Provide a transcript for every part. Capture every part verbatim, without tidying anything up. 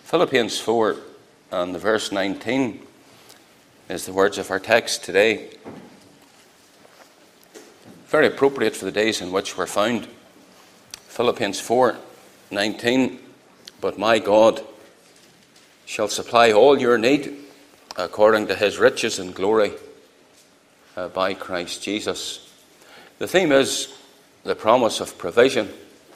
Philippians four and the verse nineteen is the words of our text today. Very appropriate for the days in which we're found. Philippians four nineteen, but my God shall supply all your need according to his riches and glory uh, by Christ Jesus. The theme is the promise of provision.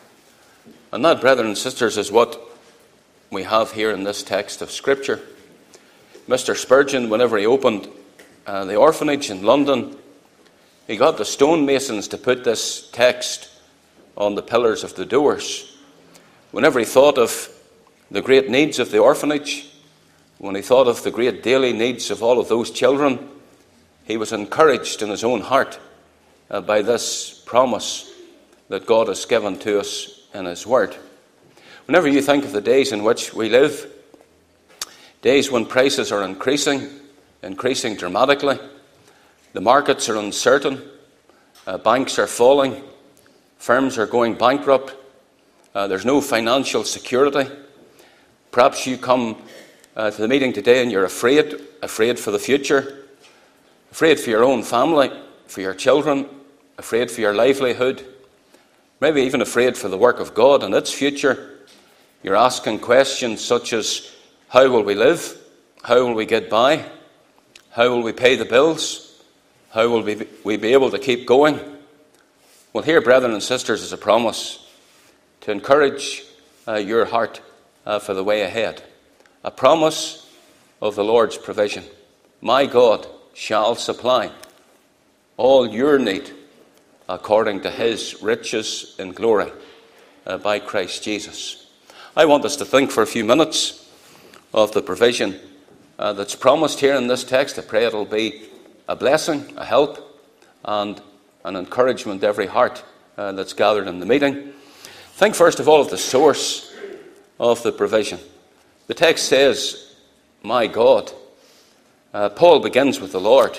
And that, brethren and sisters, is what we have here in this text of Scripture. Mister Spurgeon, whenever he opened uh, the orphanage in London, he got the stonemasons to put this text on the pillars of the doors. Whenever he thought of the great needs of the orphanage, when he thought of the great daily needs of all of those children, he was encouraged in his own heart uh, by this promise that God has given to us in his word. Whenever you think of the days in which we live, days when prices are increasing, increasing dramatically, the markets are uncertain, uh, banks are falling, firms are going bankrupt, uh, there's no financial security. Perhaps you come uh, to the meeting today and you're afraid, afraid for the future, afraid for your own family, for your children, afraid for your livelihood, maybe even afraid for the work of God and its future. You're asking questions such as, how will we live? How will we get by? How will we pay the bills? How will we be, we be able to keep going? Well, here, brethren and sisters, is a promise to encourage uh, your heart uh, for the way ahead. A promise of the Lord's provision. My God shall supply all your need according to his riches in glory uh, by Christ Jesus. I want us to think for a few minutes of the provision uh, that's promised here in this text. I pray it'll be a blessing, a help, and an encouragement to every heart uh, that's gathered in the meeting. Think first of all of the source of the provision. The text says, my God. Uh, Paul begins with the Lord.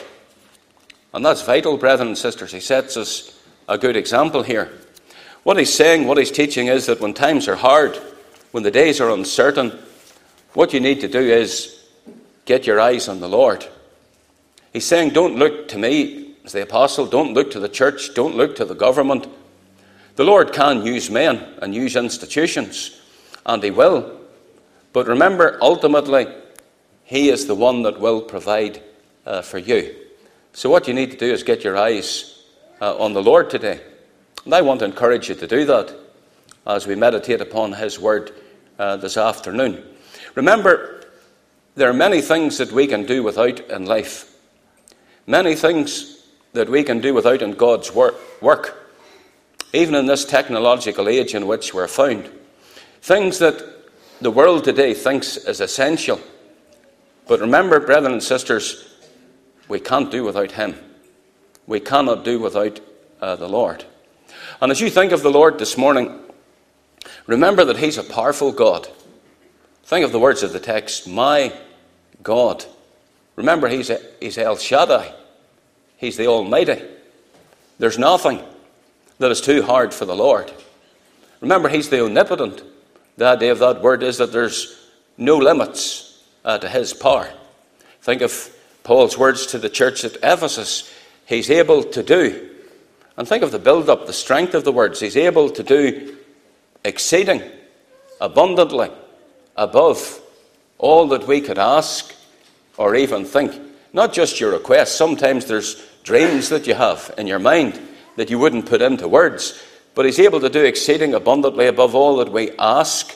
And that's vital, brethren and sisters. He sets us a good example here. What he's saying, what he's teaching is that when times are hard, when the days are uncertain, what you need to do is get your eyes on the Lord. He's saying, don't look to me as the apostle, don't look to the church, don't look to the government. The Lord can use men and use institutions, and he will. But remember, ultimately, he is the one that will provide uh, for you. So what you need to do is get your eyes uh, on the Lord today. And I want to encourage you to do that as we meditate upon his word uh, this afternoon. Remember, there are many things that we can do without in life. Many things that we can do without in God's wor- work. Even in this technological age in which we're found. Things that the world today thinks is essential. But remember, brethren and sisters, we can't do without him. We cannot do without uh, the Lord. And as you think of the Lord this morning, remember that he's a powerful God. Think of the words of the text, my God. Remember, he's, a, he's El Shaddai. He's the Almighty. There's nothing that is too hard for the Lord. Remember, he's the omnipotent. The idea of that word is that there's no limits uh, to his power. Think of Paul's words to the church at Ephesus. He's able to do. And think of the build-up, the strength of the words. He's able to do exceeding, abundantly, above all that we could ask or even think. Not just your requests. Sometimes there's dreams that you have in your mind that you wouldn't put into words. But he's able to do exceeding abundantly above all that we ask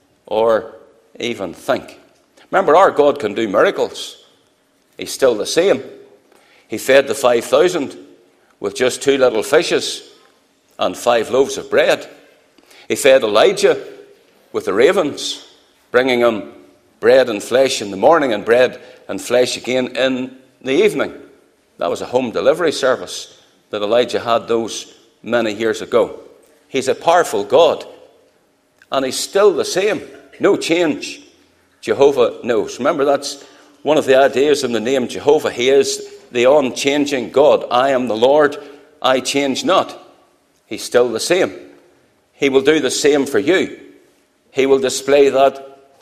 or even think. Remember, our God can do miracles. He's still the same. He fed the five thousand with just two little fishes and five loaves of bread. He fed Elijah with the ravens, bringing him bread and flesh in the morning and bread and flesh again in the evening. That was a home delivery service that Elijah had those many years ago. He's a powerful God, and he's still the same. No change. Jehovah knows. Remember, that's one of the ideas in the name Jehovah. He is the unchanging God. I am the Lord, I change not. He's still the same. He will do the same for you. He will display that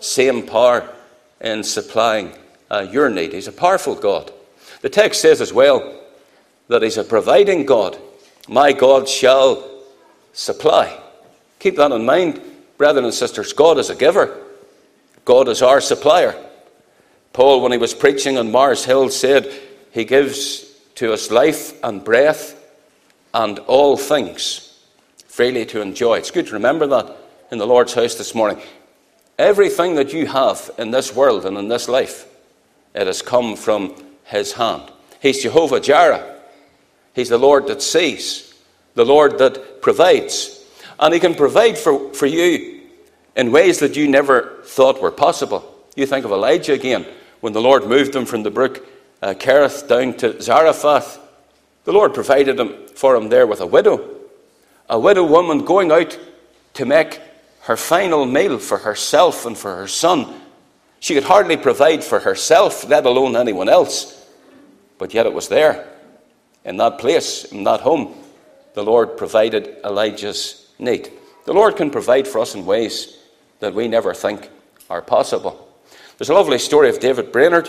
same power in supplying uh, your need. He's a powerful God. The text says as well that he's a providing God. My God shall supply. Keep that in mind, brethren and sisters. God is a giver. God is our supplier. Paul, when he was preaching on Mars Hill, said he gives to us life and breath and all things freely to enjoy. It's good to remember that in the Lord's house this morning. Everything that you have in this world and in this life, it has come from his hand. He's Jehovah Jireh. He's the Lord that sees, the Lord that provides. And he can provide for, for you in ways that you never thought were possible. You think of Elijah again, when the Lord moved him from the brook uh, Kerith down to Zarephath. The Lord provided him for him there with a widow. A widow woman going out to make her final meal for herself and for her son. She could hardly provide for herself, let alone anyone else. But yet it was there, in that place, in that home, the Lord provided Elijah's need. The Lord can provide for us in ways that we never think are possible. There's a lovely story of David Brainerd,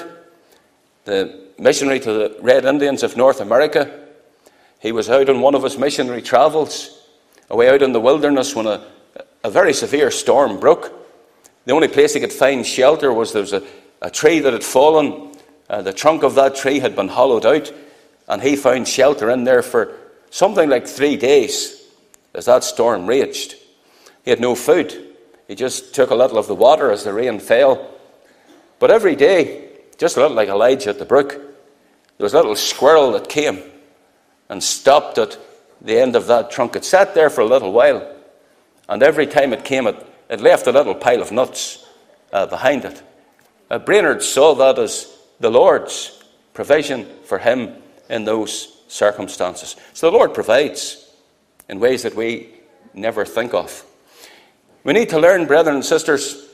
the missionary to the Red Indians of North America. He was out on one of his missionary travels, away out in the wilderness, when a, a very severe storm broke. The only place he could find shelter was there was a, a tree that had fallen. Uh, the trunk of that tree had been hollowed out, and he found shelter in there for something like three days as that storm raged. He had no food. He just took a little of the water as the rain fell. But every day, just a little like Elijah at the brook, there was a little squirrel that came and stopped at the end of that trunk. It sat there for a little while, and every time it came, it, it left a little pile of nuts uh, behind it. Uh, Brainerd saw that as the Lord's provision for him in those circumstances. So the Lord provides in ways that we never think of. We need to learn, brethren and sisters,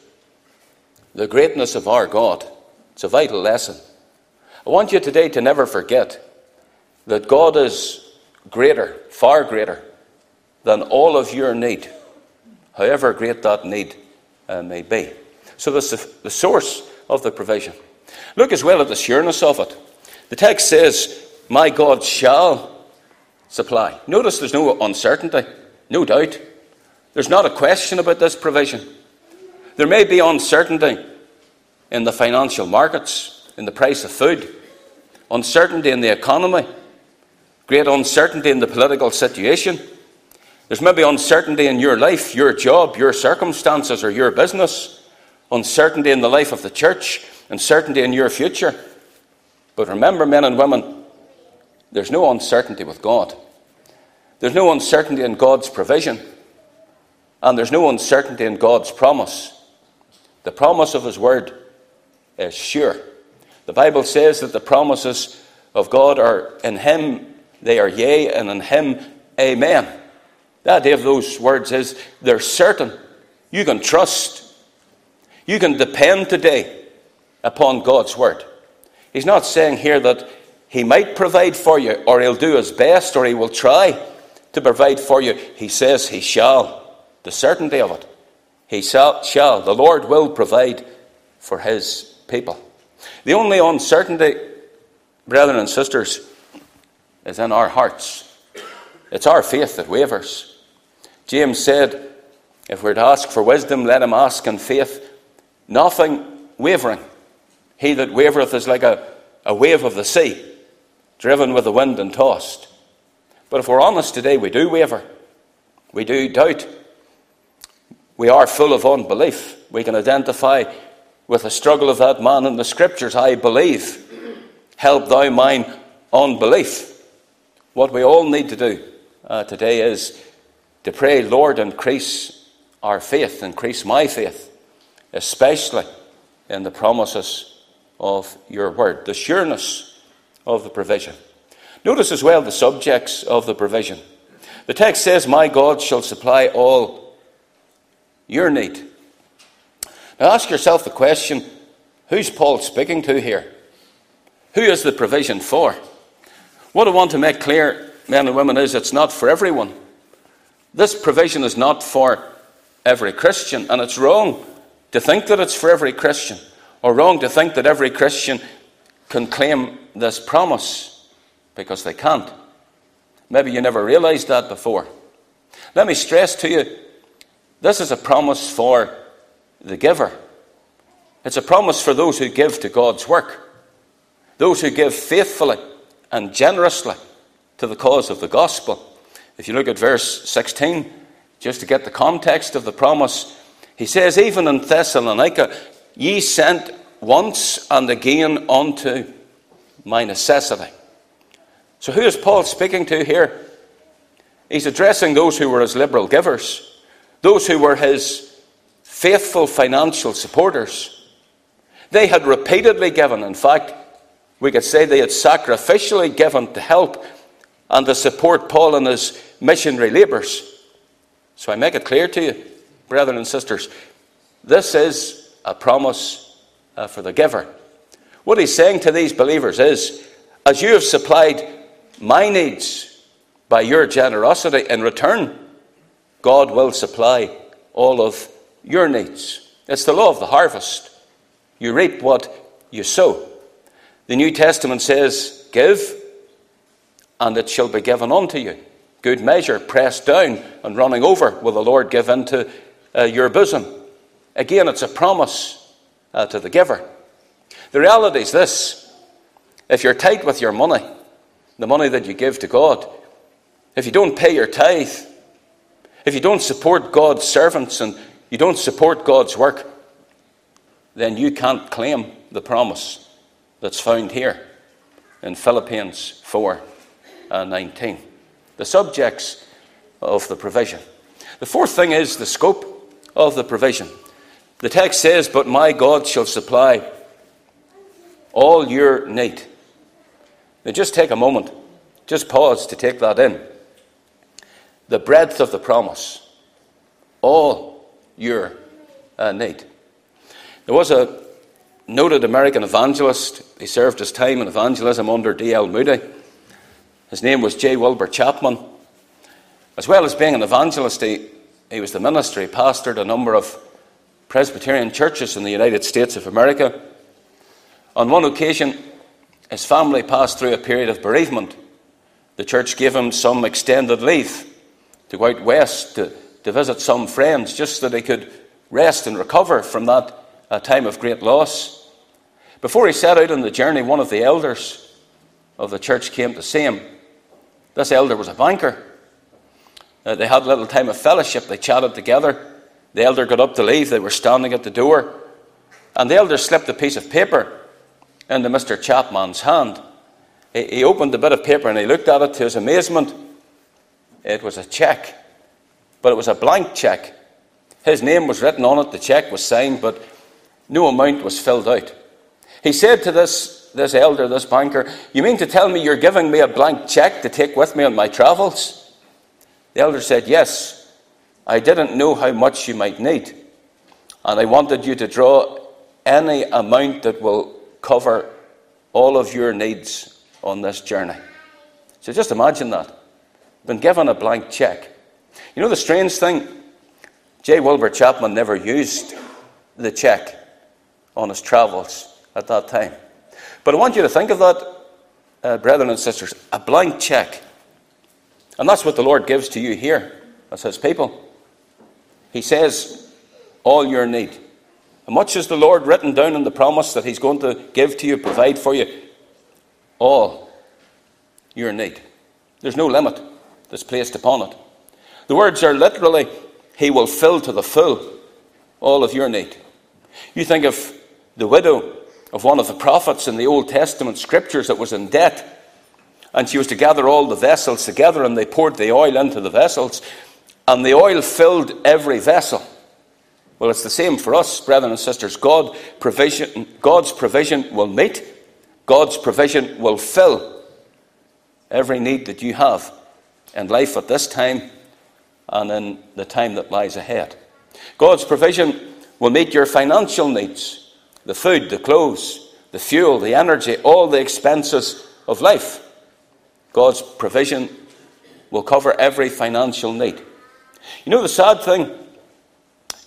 the greatness of our God. It's a vital lesson. I want you today to never forget that God is greater, far greater, than all of your need, however great that need uh, may be. So that's the, the source of the provision. Look as well at the sureness of it. The text says, my God shall supply. Notice there's no uncertainty, no doubt. There's not a question about this provision. There may be uncertainty in the financial markets, in the price of food, uncertainty in the economy, great uncertainty in the political situation. There's maybe uncertainty in your life, your job, your circumstances, or your business, uncertainty in the life of the church, uncertainty in your future. But remember, men and women, there's no uncertainty with God. There's no uncertainty in God's provision. And there's no uncertainty in God's promise. The promise of his word is sure. The Bible says that the promises of God are in him, they are yea, and in him, amen. The idea of those words is they're certain. You can trust. You can depend today upon God's word. He's not saying here that he might provide for you, or he'll do his best, or he will try to provide for you. He says he shall. The certainty of it. He shall, shall. The Lord will provide for his people. The only uncertainty, brethren and sisters, is in our hearts. It's our faith that wavers. James said, if we're to ask for wisdom, let him ask in faith, nothing wavering. He that wavereth is like a, a wave of the sea, driven with the wind and tossed. But if we're honest today, we do waver. We do doubt. We are full of unbelief. We can identify with the struggle of that man in the scriptures. I believe. Help thou mine unbelief. What we all need to do uh, today is to pray, Lord, increase our faith, increase my faith, especially in the promises of your word, the sureness of the provision. Notice as well the subjects of the provision. The text says, my God shall supply all your need. Now ask yourself the question, who's Paul speaking to here? Who is the provision for? What I want to make clear, men and women, is it's not for everyone. This provision is not for every Christian, and it's wrong to think that it's for every Christian, or wrong to think that every Christian can claim this promise, because they can't. Maybe you never realized that before. Let me stress to you, this is a promise for the giver. It's a promise for those who give to God's work, those who give faithfully and generously to the cause of the gospel. If you look at verse sixteen, just to get the context of the promise, he says, even in Thessalonica, ye sent once and again unto my necessity. So who is Paul speaking to here? He's addressing those who were his liberal givers, those who were his faithful financial supporters. They had repeatedly given. In fact, we could say they had sacrificially given to help and to support Paul in his missionary labours. So I make it clear to you, brethren and sisters, this is a promise uh, for the giver. What he's saying to these believers is, as you have supplied my needs by your generosity, in return, God will supply all of your needs. It's the law of the harvest. You reap what you sow. The New Testament says, give, and it shall be given unto you. Good measure, pressed down and running over, will the Lord give into uh, your bosom. Again, it's a promise uh, to the giver. The reality is this: if you're tight with your money, the money that you give to God, if you don't pay your tithe, if you don't support God's servants and you don't support God's work, then you can't claim the promise that's found here in Philippians four nineteen. The subjects of the provision. The fourth thing is the scope of the provision. The text says, but my God shall supply all your need. Now just take a moment, just pause to take that in. The breadth of the promise. All your uh, need. There was a noted American evangelist. He served his time in evangelism under D L Moody. His name was J. Wilbur Chapman. As well as being an evangelist, he, he was the minister. He pastored a number of Presbyterian churches in the United States of America. On one occasion, his family passed through a period of bereavement. The church gave him some extended leave to go out west to, to visit some friends, just so that he could rest and recover from that uh, time of great loss. Before he set out on the journey, one of the elders of the church came to see him. This elder was a banker. Uh, they had a little time of fellowship. They chatted together. The elder got up to leave. They were standing at the door. And the elder slipped a piece of paper into Mister Chapman's hand. He, he opened the bit of paper and he looked at it. To his amazement, it was a cheque. But it was a blank cheque. His name was written on it. The cheque was signed, but no amount was filled out. He said to this, this elder, this banker, you mean to tell me you're giving me a blank cheque to take with me on my travels? The elder said, yes. I didn't know how much you might need, and I wanted you to draw any amount that will cover all of your needs on this journey. So just imagine that. Been given a blank cheque. You know the strange thing? J. Wilbur Chapman never used the cheque on his travels at that time. But I want you to think of that, uh, brethren and sisters, a blank cheque. And that's what the Lord gives to you here as his people. He says, all your need. And much as the Lord written down in the promise that he's going to give to you, provide for you, all your need. There's no limit that's placed upon it. The words are literally, he will fill to the full all of your need. You think of the widow of one of the prophets in the Old Testament scriptures that was in debt, and she was to gather all the vessels together, and they poured the oil into the vessels, and the oil filled every vessel. Well, it's the same for us, brethren and sisters. God provision, God's provision will meet. God's provision will fill every need that you have in life at this time and in the time that lies ahead. God's provision will meet your financial needs, the food, the clothes, the fuel, the energy, all the expenses of life. God's provision will cover every financial need. You know the sad thing?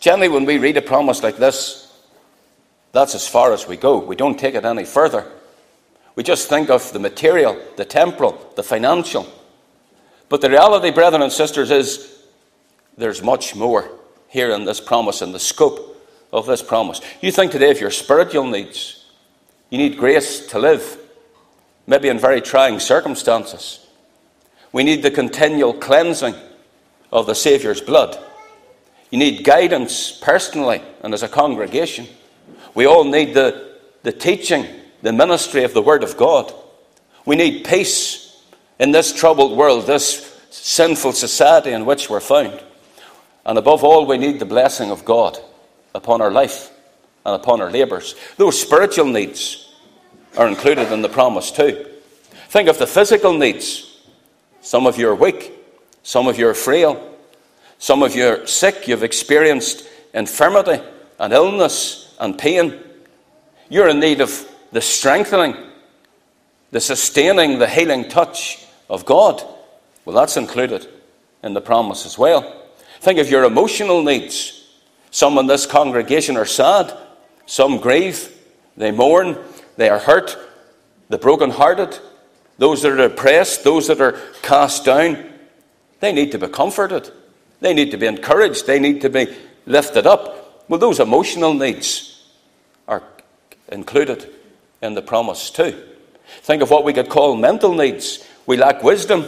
Generally, when we read a promise like this, that's as far as we go. We don't take it any further. We just think of the material, the temporal, the financial. But the reality, brethren and sisters, is there's much more here in this promise, in the scope of this promise. You think today of your spiritual needs. You need grace to live, maybe in very trying circumstances. We need the continual cleansing of the Saviour's blood. You need guidance personally and as a congregation. We all need the, the teaching, the ministry of the Word of God. We need peace in this troubled world, this sinful society in which we're found. And above all, we need the blessing of God upon our life and upon our labours. Those spiritual needs are included in the promise too. Think of the physical needs. Some of you are weak. Some of you are frail. Some of you are sick. You've experienced infirmity and illness and pain. You're in need of the strengthening, the sustaining, the healing touch of God. Well, that's included in the promise as well. Think of your emotional needs. Some in this congregation are sad. Some grieve. They mourn. They are hurt. The brokenhearted. Those that are depressed. Those that are cast down. They need to be comforted. They need to be encouraged. They need to be lifted up. Well, those emotional needs are included in the promise too. Think of what we could call mental needs. We lack wisdom.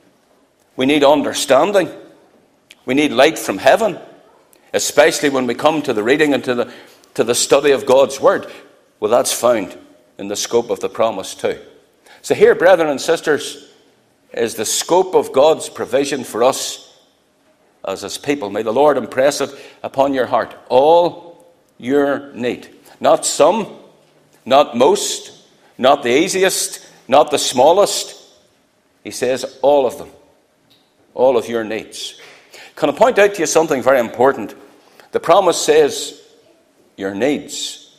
We need understanding. We need light from heaven, especially when we come to the reading and to the, to the study of God's Word. Well, that's found in the scope of the promise too. So here, brethren and sisters, is the scope of God's provision for us as His people. May the Lord impress it upon your heart. All your need. Not some, not most, not the easiest, not the smallest. He says all of them. All of your needs. Can I point out to you something very important? The promise says your needs,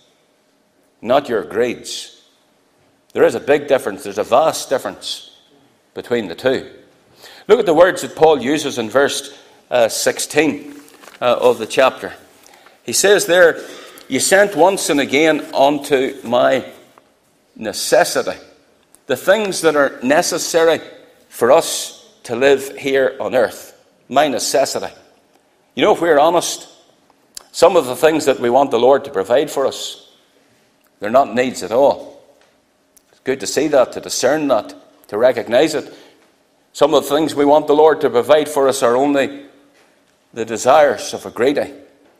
not your grades. There is a big difference. There's a vast difference between the two. Look at the words that Paul uses in verse uh, sixteen uh, of the chapter. He says there, you sent once and again unto my necessity. The things that are necessary for us to live here on earth. My necessity. You know, if we're honest, some of the things that we want the Lord to provide for us, they're not needs at all. It's good to see that, to discern that, to recognize it. Some of the things we want the Lord to provide for us are only the desires of a greedy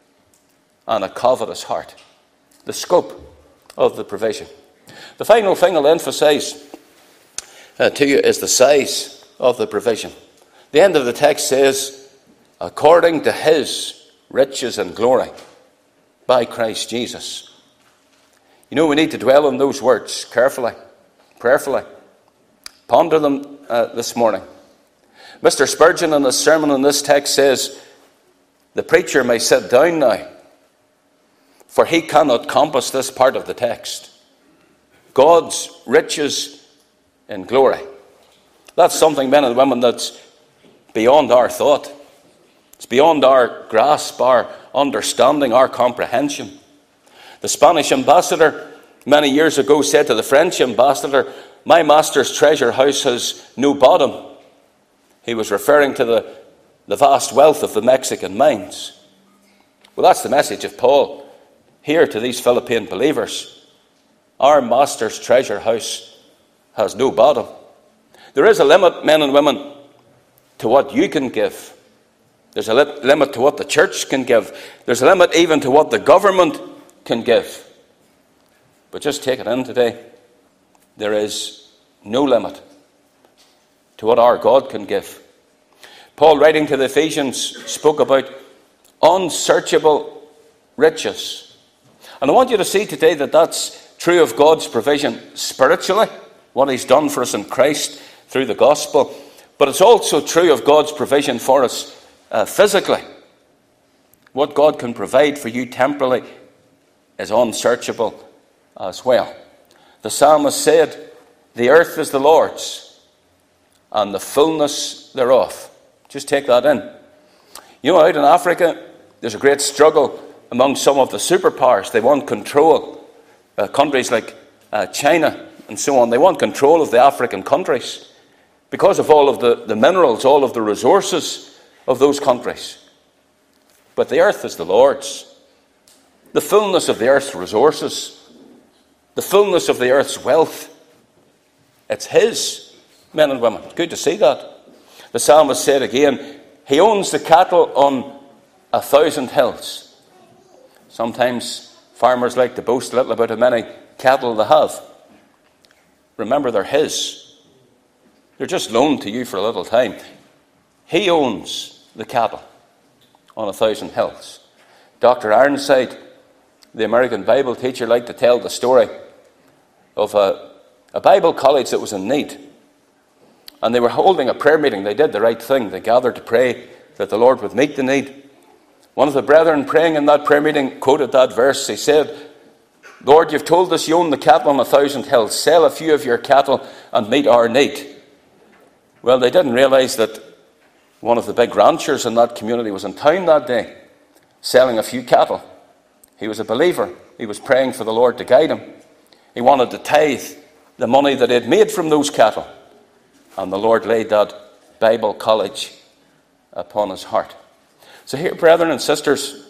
and a covetous heart. The scope of the provision. The final thing I'll emphasize uh, to you is the size of the provision. The end of the text says, according to His riches and glory by Christ Jesus. You know, we need to dwell on those words carefully, prayerfully. Ponder them uh, this morning. Mister Spurgeon in his sermon on this text says, the preacher may sit down now, for he cannot compass this part of the text. God's riches in glory. That's something, men and women, that's beyond our thought. It's beyond our grasp, our understanding, our comprehension. The Spanish ambassador many years ago said to the French ambassador, my master's treasure house has no bottom. He was referring to the, the vast wealth of the Mexican mines. Well, that's the message of Paul here to these Philippine believers. Our master's treasure house has no bottom. There is a limit, men and women, to what you can give. There's a li- limit to what the church can give. There's a limit even to what the government can give. But just take it in today. There is no limit to what our God can give. Paul, writing to the Ephesians, spoke about unsearchable riches. And I want you to see today that that's true of God's provision spiritually, what He's done for us in Christ through the gospel. But it's also true of God's provision for us uh, physically. What God can provide for you temporally is unsearchable as well. The psalmist said, the earth is the Lord's, and the fullness thereof. Just take that in. You know, out in Africa, there's a great struggle among some of the superpowers. They want control. Uh, countries like uh, China and so on, they want control of the African countries because of all of the, the minerals, all of the resources of those countries. But the earth is the Lord's. The fullness of the earth's resources, the fullness of the earth's wealth, it's his, men and women. Good to see that. The psalmist said again, he owns the cattle on a thousand hills. Sometimes farmers like to boast a little about how many cattle they have. Remember, they're his. They're just loaned to you for a little time. He owns the cattle on a thousand hills. Doctor Ironside, the American Bible teacher, liked to tell the story of a, a Bible college that was in need. And they were holding a prayer meeting. They did the right thing. They gathered to pray that the Lord would meet the need. One of the brethren praying in that prayer meeting quoted that verse. He said, Lord, you've told us you own the cattle on a thousand hills. Sell a few of your cattle and meet our need. Well, they didn't realize that one of the big ranchers in that community was in town that day, selling a few cattle. He was a believer. He was praying for the Lord to guide him. He wanted to tithe the money that he had made from those cattle. And the Lord laid that Bible college upon his heart. So here, brethren and sisters,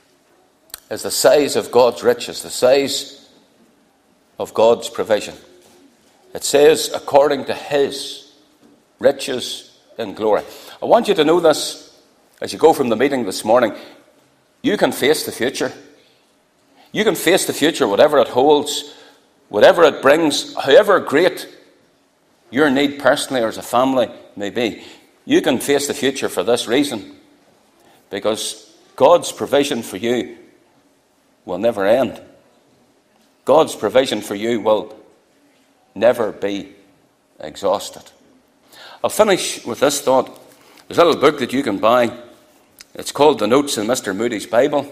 is the size of God's riches, the size of God's provision. It says, according to his riches in glory. I want you to know this as you go from the meeting this morning. You can face the future. You can face the future, whatever it holds, whatever it brings, however great your need personally or as a family may be. You can face the future for this reason, because God's provision for you will never end. God's provision for you will never be exhausted. I'll finish with this thought. There's a little book that you can buy. It's called The Notes in Mister Moody's Bible.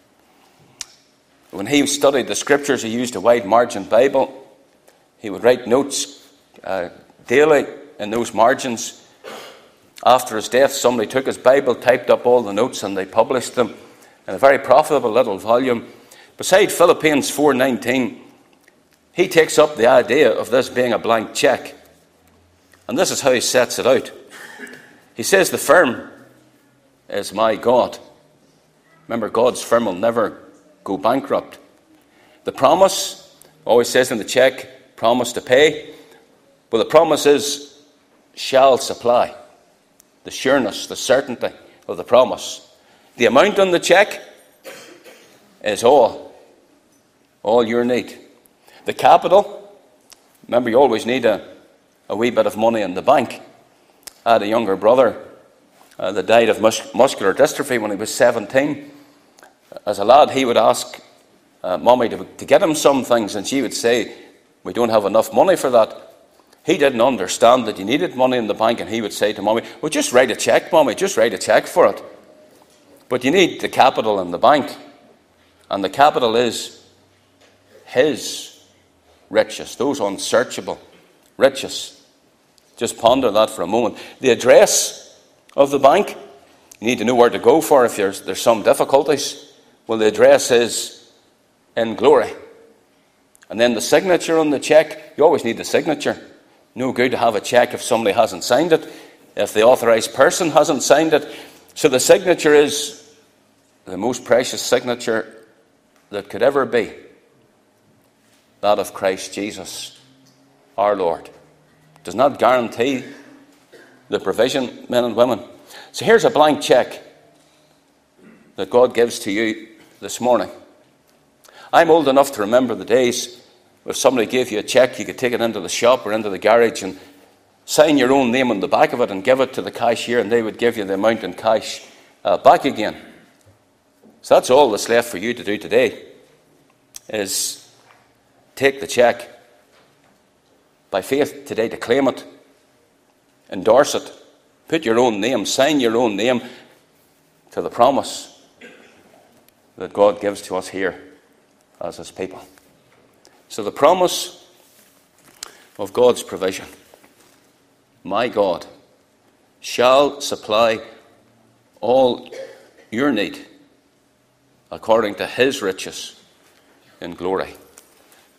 When he studied the scriptures, he used a wide margin Bible. He would write notes uh, daily in those margins. After his death, somebody took his Bible, typed up all the notes, and they published them in a very profitable little volume. Beside Philippians four nineteen, he takes up the idea of this being a blank check. And this is how he sets it out. He says, the firm is my God. Remember, God's firm will never go bankrupt. The promise, always says in the check, promise to pay. But the promise is, shall supply. The sureness, the certainty of the promise. The amount on the check is all. All your need. The capital, remember you always need a, a wee bit of money in the bank. I had a younger brother uh, that died of mus- muscular dystrophy when he was seventeen. As a lad, he would ask uh, Mommy to, to get him some things, and she would say, we don't have enough money for that. He didn't understand that you needed money in the bank, and he would say to Mommy, well, just write a check, Mommy, just write a check for it. But you need the capital in the bank, and the capital is his riches, those unsearchable riches. Just ponder that for a moment. The address of the bank, you need to know where to go for if there's, there's some difficulties. Well, the address is in glory. And then the signature on the check, you always need the signature. No good to have a check if somebody hasn't signed it, if the authorized person hasn't signed it. So the signature is the most precious signature that could ever be, that of Christ Jesus, our Lord. It does not guarantee the provision, men and women. So here's a blank check that God gives to you this morning. I'm old enough to remember the days if somebody gave you a check, you could take it into the shop or into the garage and sign your own name on the back of it and give it to the cashier, and they would give you the amount in cash uh, back again. So that's all that's left for you to do today, is take the check by faith today, to claim it, endorse it, put your own name, sign your own name to the promise that God gives to us here as his people. So the promise of God's provision. My God shall supply all your need according to his riches in glory.